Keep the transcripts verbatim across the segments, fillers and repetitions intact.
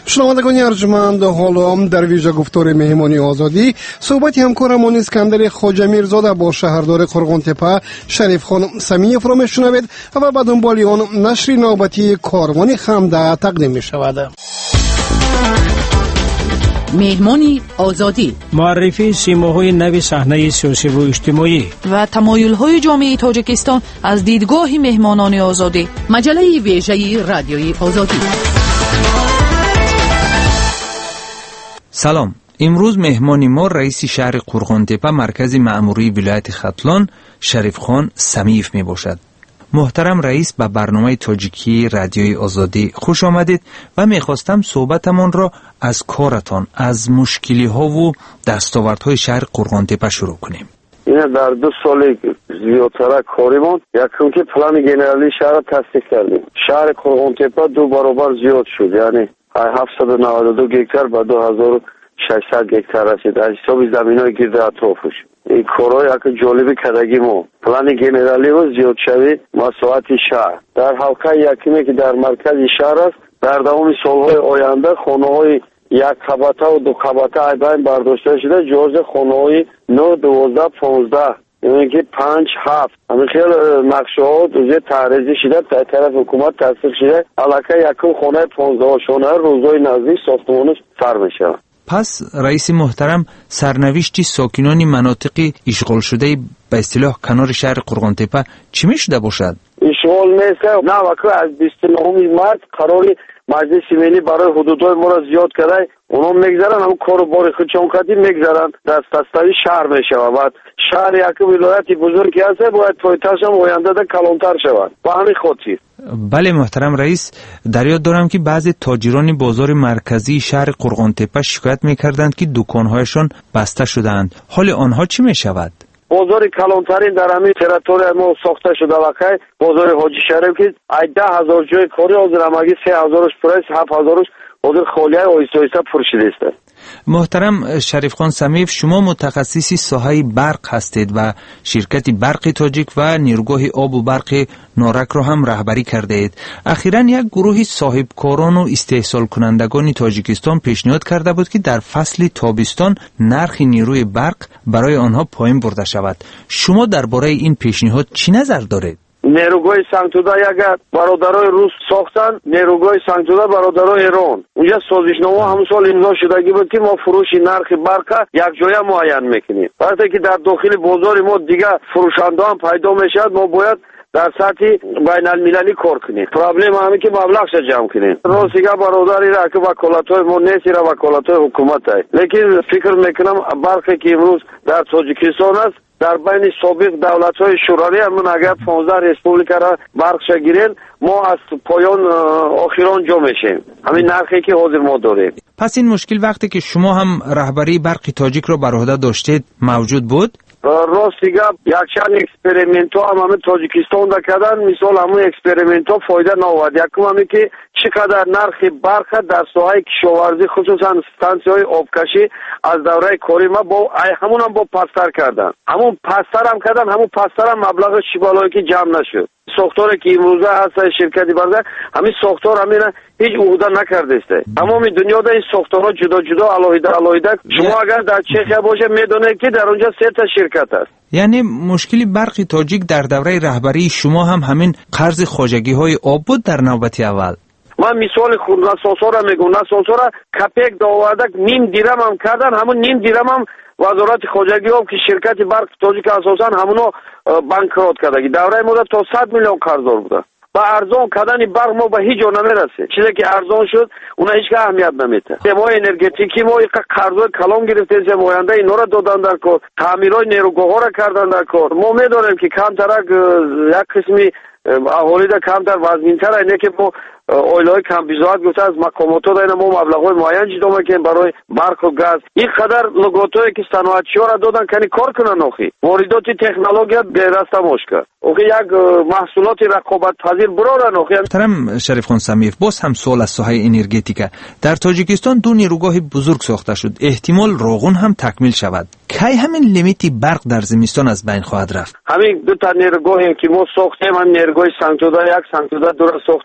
شنوندگان ارجمند، حالا هم در ویژه گفتار مهمانی آزادی صحبت همکارمان اسکندر خواجه‌میرزاده با شهردار قرغن‌تپه شریف خان سمیف را میشنوید و بعد دنبال آن نشر نوبتی کاروان خمده تقدیم می شود. مهمانی آزادی، معرفی سیماهای نو صحنه سیاسی و اجتماعی و تمایل‌های جامعه تاجیکستان از دیدگاه مهمانان آزادی. مجله ویژه رادیوی آزادی. سلام. امروز مهمانی ما رئیس شهر قرغن‌تپه مرکز مأموری ولایت ختلان شریف خان سمیف می باشد. محترم رئیس، به برنامه تاجیکی رادیوی آزادی خوش آمدید و میخواستم صحبتمان را از کارتان، از مشکلی ها و دستاوردهای شهر قرغن‌تپه شروع کنیم. این در دو سال زیادتر کاریمون یکم که پلان جنرالی شهر تصدیق کردیم. شهر قرغن‌تپه دو برابر زیاد شد، یعنی هفتصد و نود و دو گکتار به دو هزار و ششصد گکتار رسید از حساب زمینای گرد اطرافش. این کارهای یک جالبی کردگی ما پلان جنرالی و زیاد شوی مساحت شهر در حلقه یکمی که در مرکز شهر است، در دوام سالهای آینده خانه‌های یک طبقه و دو طبقه ایبین برداشته شده، جز خانه‌های نه، دوازده، پانزده، یعنی که پنج، هفت همین خیلی نقشه ها دوزه تعریضی شده در طرف حکومت تصدیق شده. علاقه یکم خانه پانزده شونه روزای نزدیک ساختمانش سر میشه. پس رئیس محترم، سرنوشت ساکنان مناطق اشغال شده به اصطلاح کنار شهر قرغن‌تپه چی میشده باشد؟ اشغال میشه نه وقت از بیست و نه مارس قراری مجلس ملی برای حدودهای ما را زیاد کرده، اونا میگذارن هم کارو باری خودشون کردی میگذارن دست دستوی شهر میشه و بعد شهر یک ولایتی بزرگی هست باید پایتخت هم آینده ده کلانتر شود با همین خاطر. بله محترم رئیس، در یاد دارم که بعضی تاجران بازار مرکزی شهر قرغن‌تپه شکایت میکردند که دکانهایشان بسته شدند. حال آنها چی میشود؟ بازار کلانترین در همین تریتوری ما ساخته شده واقعا بازار حاجی شریف که ده هزار جای کاری حاضر همگی سه هزارش پرایس، هفت هزارش حاضر خالیه آیسته آیسته پرشیده است. محترم شریف خان سمیف، شما متخصصی ساحه برق هستید و شرکت برق تاجیک و نیروگاه آب و برق نارک را هم رهبری کرده اید. اخیراً یک گروه صاحبکاران و استحصال کنندگان تاجیکستان پیشنهاد کرده بود که در فصل تابستان نرخ نیروی برق برای آنها پایین برده شود. شما درباره این پیشنهاد چی نظر دارید؟ نیروگاه سنگتوده یک برادرای روس ساختن، نیروگاه سنگتوده برادرای ایران. اونجا سازشنامه همون سال امضا شدگی بود که ما فروش نرخ برق یک جای معین میکنیم. وقتی که در داخل بازار ما دیگه فروشنده هم پیدا میشد، ما باید در سطح بین المللی کار کنیم. پرابلم همین که مبلغش جمع کنیم. روسیگا برادری را که وکالت‌های ما نیست، را وکالت‌های حکومت است. لیکن فکر میکنم برقی که امروز در تاجیکستان است در بین سابق دولت‌های شوروی همون اگر پانزده ریسپوبلیکا را برقش گیرن ما از پایان آخران جا میشیم. همین نرخی که حاضر ما داریم. پس این مشکل وقتی که شما هم رهبری برق تاجیک را بر عهده داشتید موجود بود؟ راست دیگه یک چند اکسپریمنت ها هم همه تاجیکستان دا کردن، مثال همون اکسپریمنت ها فایده نآورد. یکم همین که چقدر نرخ برق در ساحه کشاورزی خصوصا استانسیون های آبکشی از دوره کاری ما با همون هم با پستر کردن، همون پستر هم کردن، همون پستر هم مبلغ شبالایی که جمع نشد. ساختاری که امروزه هست شرکتی برده همین ساختار همین هیچ عهده نکرده است. تمام دنیا در این ساختارها جدا جدا علاوه علاوه شما اگر در چخیا باشه میدونید که در اونجا سه تا شرکت است. یعنی مشکلی برق تاجیک در دوره رهبری شما هم همین قرض خواجگی های آب بود در نوبت اول؟ من مثال خود نساسا را میگم، نساسا را کپک داوردک نیم دیرم هم کردن، همون نیم دیرم هم وزارت خواجگی آب که شرکت برق تاجیک اساسا همونو بانکرات کرده. دوره مدت تا صد میلیون قرضدار بوده. با ارزان کردن برق ما به هیچ جا نمیرسه. چیزی که ارزان شد اونها هیچ اهمیت نمیده. ما انرژتیکی ما یک قرضای کلان گرفتیم، زم آینده اینا را دادن در کار، تعمیرای نیروگاه ها را کردن در کار. ما میدونیم که کمتر یک قسمی اهالی در کمتر وزنین‌تر اینه که ما اویلای کم بیزاد گفته از مقامات ها اینا ما مبلغ‌های معین جدا میکنیم برای برق و گاز. این قدر لگوتایی که صنعتچی‌ها را دادن کنی کار کنن اخی. واردات تکنولوژی بیرسته مشکل. اخی یک محصولات رقابت پذیر برارن اخی. محترم شریف خان سمیف، باز هم سوال از ساحه انرژتیک. در تاجیکستان دو نیروگاه بزرگ ساخته شد. احتمال راغون هم تکمیل شود. کی همین لیمیتی برق در زمستان از بین خواهد رفت؟ همین دو تا نیروگاهی که ما ساختیم، هم نیروگاه سنگتوده یک، سنگتوده دو را ساختیم.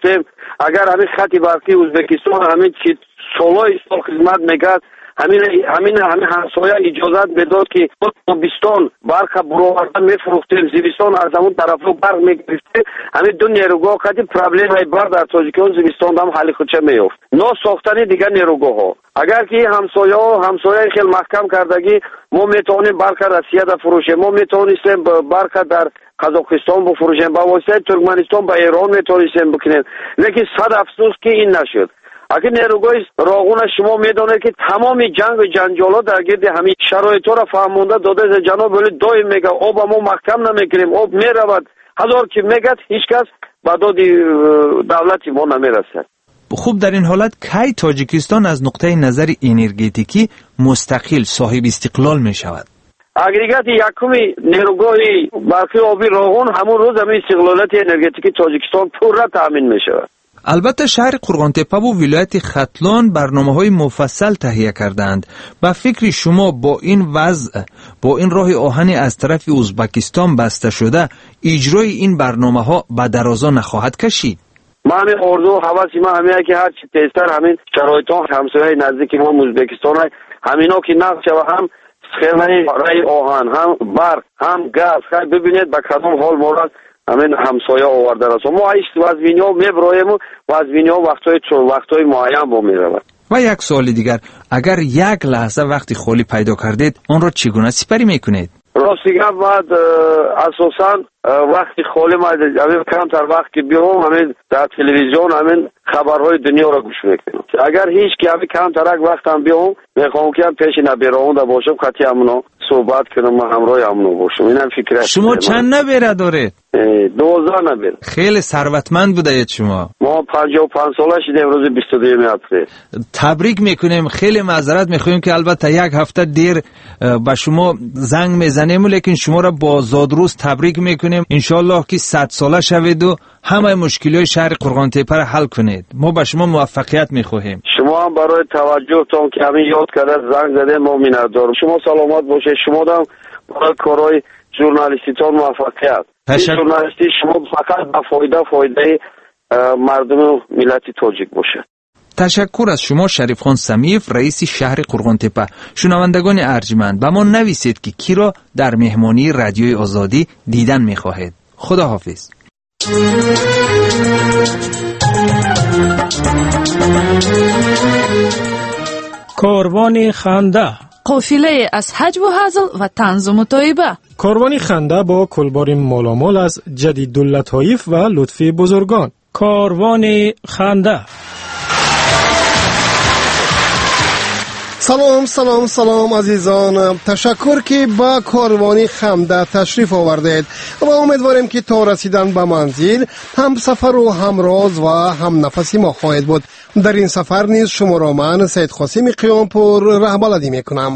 اگر همین خط برقی ازبکستان همین چی سالای سال خدمت میکرد، همین همین همین همسایه اجازت میداد که تابستان برق برآورده میفروختیم، زمستان از همون طرفو برق میگرفتیم. همین دو نیروگاه قدی پرابلم های برق در تاجیکستان زمستان هم حل خودش میافت. نو ساختن دیگه نیروگاه ها اگر که همسایه ها همسایه خیلی محکم کردگی ما میتونیم برق روسیه در فروشیم، ما میتونیم برق در قزاقستان بفروشیم، با واسطه ترکمنستان به ایران میتونیم بکنیم. لیکن صد افسوس که این نشد. اگر نیروگاه راغون شما میدونه که تمام جنگ و جنجالات در گرد همین شرایط را فهمونده داده جناب ولی دائم میگه آب ما محکم نمیکنیم، آب میرود، هزار که میگه هیچ کس به داد دولتی ما نمیرسد. خوب در این حالت کی تاجیکستان از نقطه نظر انرژتیکی مستقل صاحب استقلال می شود؟ اگریگات یکمی نیروگاه برقی آبی راغون همون روز همین استقلالات انرژتیکی تاجیکستان پورا تامین می شود. البته شهر قرغانتپه و ولایت ختلان برنامه‌های مفصل تهیه کردند. با فکر شما با این وضع، با این راه آهن از طرف ازبکستان بسته شده، اجرای این برنامه‌ها به درازا نخواهد کشید؟ ما همین آرزو حواسی ما همین که هر چی تیزتر همین شرایطان همسایه نزدیک ما ازبکستان های همینا که نقش و هم خیلی رای آهن، هم برق، هم گاز، خیلی ببینید با کدام حال مورد همین همسایه آورده است. ما ایش وزبینی ها میبرایم و وزبینی ها وقتای وقتای معین با میرود. و یک سوال دیگر، اگر یک لحظه وقتی خالی پیدا کردید آن را چگونه سپری میکنید؟ راستی گفت بعد اساسا وقتی خالی ما همین کمتر وقت که بیام همین در تلویزیون همین خبرهای دنیا را گوش میکنم. اگر هیچ که همین کمتر وقت هم بیام میخوام که هم پیش نبیرون دا باشم خطی همونو صحبت کنم و همراه همونو باشم. اینم فکر شما چند نبیره داره؟ دوازده نبیره. خیلی ثروتمند بودید شما. ما پنجاه و پنج ساله شدیم روز بیست و دوم اپریل. تبریک میکنیم. خیلی معذرت میخوایم که البته یک هفته دیر به شما زنگ میزنیم، لیکن شما را با زادروز تبریک میکنیم. انشالله که صد ساله شوید و همه مشکلات شهر قرغانتپه را حل کنید. ما به شما موفقیت میخواهیم. شما هم برای توجهتون که همین یاد کرده زنگ زده ما می‌ندارم. شما سلامت باشید. شما هم برای کارهای ژورنالیستیتون موفقیت. تشکر. ژورنالیستی شما فقط به فایده فایده مردم و ملت تاجیک باشه. تشکر از شما شریف خان سمیف، رئیس شهر قرغانتپه. شنوندگان ارجمند، به ما نویسید که کی را در مهمانی رادیوی آزادی دیدن می‌خواهید. خدا حافظ. کاروان خنده، قافله از حج و هزل و طنز و مطایبه. کاروان خنده با کلبار مالامال از جدیداللطایف و لطفی بزرگان. کاروان خنده. سلام سلام سلام عزیزان، تشکر که با کاروانی خنده تشریف آوردید و امیدواریم که تا رسیدن به منزل هم سفر و هم راز و هم نفسی ما خواهد بود. در این سفر نیز شما را من سید قاسم قیامپور رهبردی میکنم.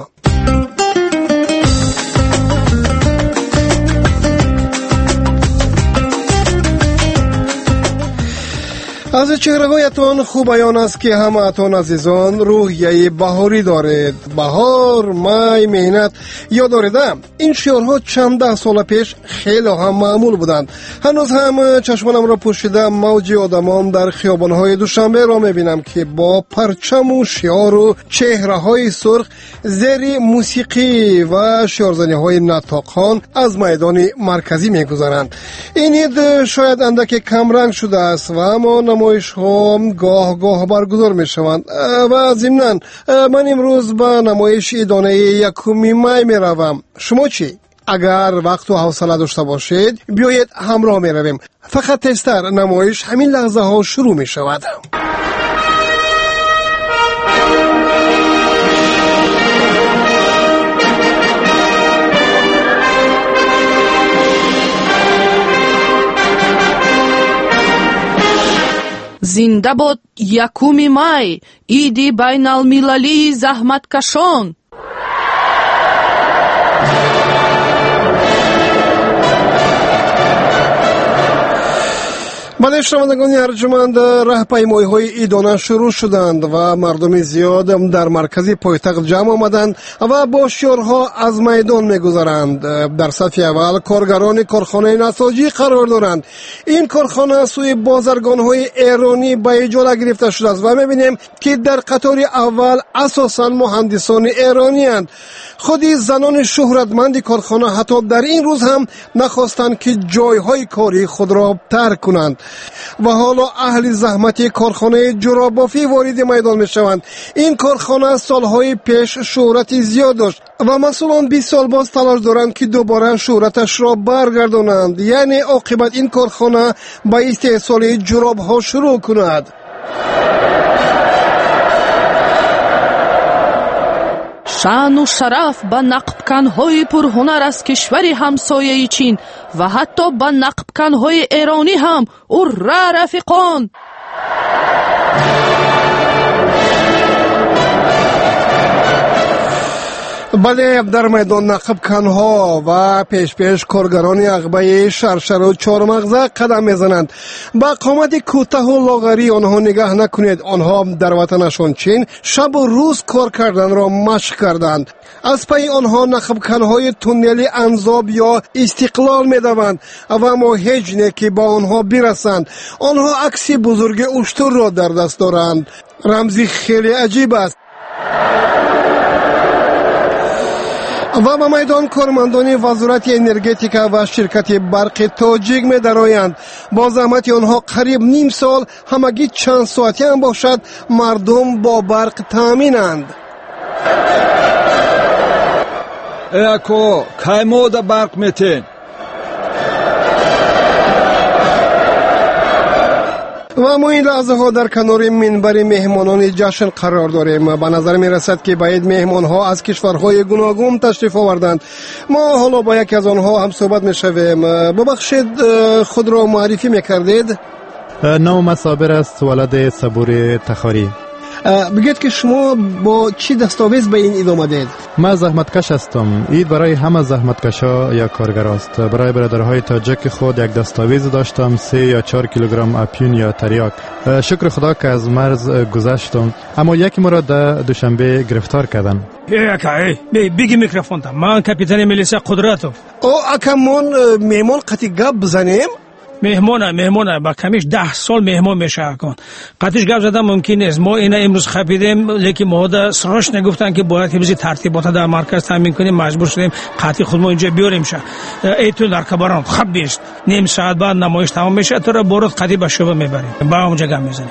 از چهره‌هایتان خوب بیان است که همه‌تان عزیزان روحیه بهاری دارید. بهار، می، مهنت. یا داریده این شعارها چند ده سال پیش خیلی هم معمول بودند. هنوز هم چشمانم را پوشیده موج آدمان در خیابان‌های دوشنبه را می‌بینم که با پرچم و شعار و چهره‌های سرخ زیر موسیقی و شعارزنی‌های نطاقان از میدان مرکزی می‌گذرند. این عید شاید اندک کم رنگ شده است و اما نمایش ها گاه گاه برگزار می شوند و ضمناً من امروز به نمایش ایدانه یکم می می روم. شما چی؟ اگر وقت و حوصله داشته باشید بیایید همراه می رویم. فقط تستر نمایش همین لحظه ها شروع می شود. زنده باد یکم می، عید بین المللی زحمتکشان. بله شنوندگان ارجمند، راهپیمایی‌های ایدانه شروع شدند و مردم زیاد در مرکز پایتخت جمع آمدند و با شعارها از میدان می‌گذرند. در صف اول کارگران کارخانه نساجی قرار دارند. این کارخانه سوی بازرگان‌های ایرانی به اجاره گرفته شده است و می‌بینیم که در قطار اول اساساً مهندسان ایرانی اند. خودی زنان شهرتمند کارخانه حتی در این روز هم نخواستند که جایهای کاری خود را ترک کنند و حالا اهل زحمت کارخانه جورابافی وارد میدان می شوند. این کارخانه سالهای پیش شهرت زیاد داشت و مسئولان بیست سال باز تلاش دارند که دوباره شهرتش را برگردانند، یعنی عاقبت این کارخانه به استحصال جوراب ها شروع کند. شان و شرف به نقبکن‌های پرهنر از کشور همسایه چین و حتی به نقبکن‌های ایرانی هم اره رفیقان. بله، در میدان نقبکن‌ها و پیش پیش کارگران عقبه شرشر و چهارمغزه قدم میزنند. با قامت کوتاه و لاغری آنها نگاه نکنید. آنها در وطنشان چین شب و روز کار کردن را مشق کردند. از پی آنها نقبکن‌های تونل انزاب یا استقلال میدوند و ما هیچ نکی با آنها برسند. آنها عکس بزرگ اشتر را در دست دارند. رمزی خیلی عجیب است. و به میدان کارمندان وزارت انرژتیک و شرکت برق تاجیک می درآیند. با زحمت آنها قریب نیم سال همگی چند ساعتی هم باشد مردم با برق تامینند. اکو کایمود برق میتین. و ما این لحظه ها در کنار منبر مهمانان جشن قرار داریم. به نظر می رسد که باید مهمان ها از کشورهای گوناگون تشریف آوردند. ما حالا با یکی از آنها هم صحبت می شویم. ببخشید خود را معرفی می کردید؟ نام صابر است، ولد صبور تخاری. بگید که شما با چی دستاویز به این اید آمدید؟ من زحمتکش هستم. اید برای همه زحمتکشا یا کارگر است. برای برادرهای تاجک خود یک دستاویز داشتم، سه یا چهار کیلوگرم اپیون یا تریاک. شکر خدا که از مرز گذشتم، اما یکی مرا در دوشنبه گرفتار کردن. بگی میکروفون تا من کاپیتان میلیسا قدرتو. او اکمون میمون قطی گپ بزنیم؟ مهمونه مهمونه با کمیش ده سال مهمون میشه کن. قطعش گپ زدن ممکن نیست. ما اینا امروز خپیدیم، لیکن ما سراش نگفتن که باید که بزی ترتیبات در مرکز تامین کنیم. مجبور شدیم قطعی خودمون اینجا بیاریم شه. ایتون در کباران خب بیست نیم ساعت بعد نمایش تمام میشه، تو را برد قطعی به شعبه میبریم، با اونجا گپ میزنیم.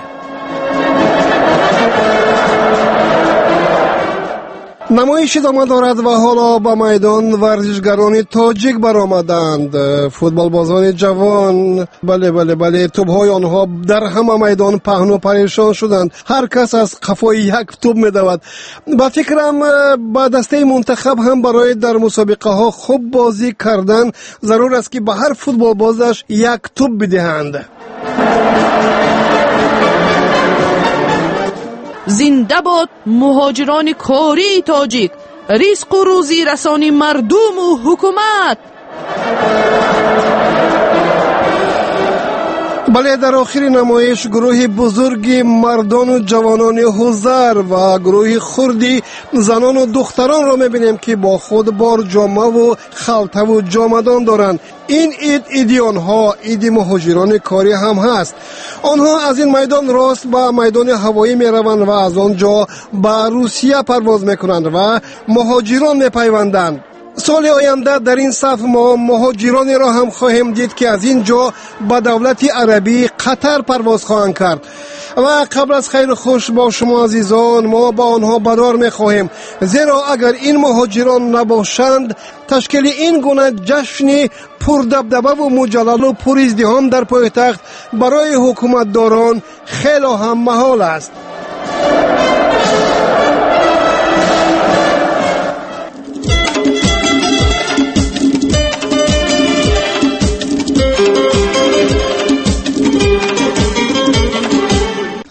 نمایش ادامه دارد و حالا به میدان ورزشگران تاجیک برآمدند. فوتبال بازان جوان، بله بله بله توپ‌های آنها در همه میدان پهن و پریشان شدند. هر کس از قفای یک توپ می‌دود. با فکرم با دسته منتخب هم برای در مسابقه ها خوب بازی کردن ضرور است که به هر فوتبال بازش یک توپ بدهند. زنده باد مهاجران کاری تاجیک، رزق و روزی رسانی مردم و حکومت. بله، در آخر نمایش گروه بزرگی مردان و جوانان حضر و گروه خردی زنان و دختران را میبینیم که با خود بار جامه و خلطه و جامدان دارند. این اید ایدی آنها، ایدی مهاجران کاری هم هست. آنها از این میدان راست به میدان هوایی میروند و از آنجا به روسیه پرواز میکنند و مهاجران میپیوندند. سال آینده در این صف ما مهاجرانی را هم خواهیم دید که از اینجا به دولت عربی قطر پرواز خواهند کرد. و قبل از خیر خوش با شما عزیزان، ما با آنها برار میخواهیم، زیرا اگر این مهاجران نباشند تشکیل این گونه جشن پردبدبه و مجلل و پر ازدحام در پایتخت برای حکومتداران خیلی هم محال است.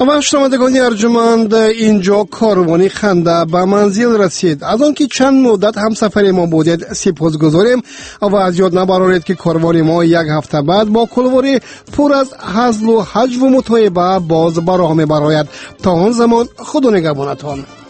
و شنوندگان ارجمند، اینجا کاروانی خنده به منزل رسید. از آن که چند مدت همسفر ما بودید سپاسگزاریم و از یاد نبرارید که کاروان ما یک هفته بعد با کلواری پر از هزل و حجو و مطایبه باز براه می براید. تا آن زمان خدا نگهبانتان.